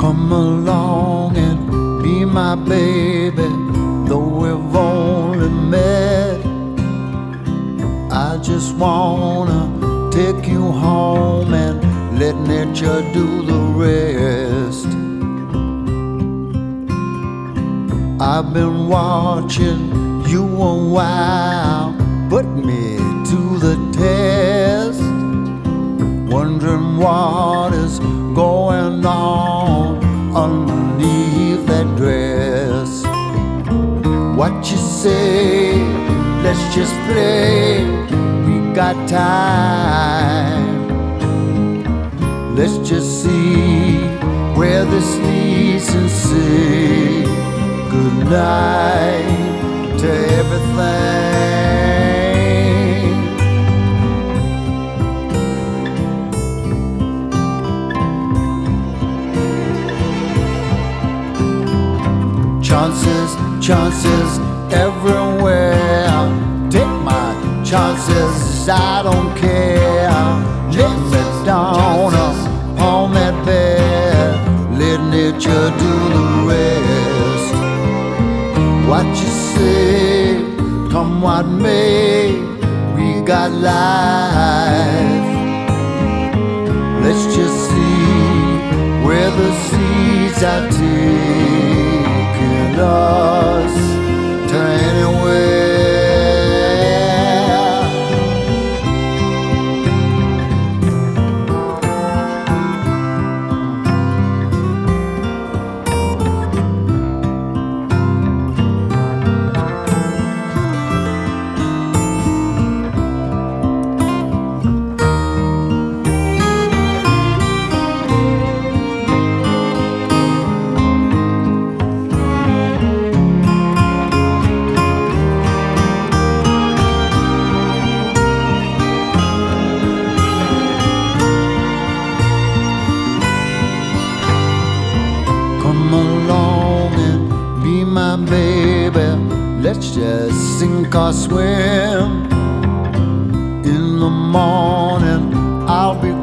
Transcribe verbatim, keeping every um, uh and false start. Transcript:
Come along and be my baby, though we've only met. I just wanna take you home and let nature do the rest. I've been watching you a while, put me to the test, wondering what is going on underneath that dress. What you say? Let's just play, we got time. Let's just see where this leads and say good night to everything. Chances, chances everywhere. Take my chances, I don't care. Lay me down upon that bed, let nature do the rest. What you say? Come what may, we got life. Let's just see where the seeds are taking us to anywhere. Come along and be my baby, let's just sink or swim. In the morning I'll be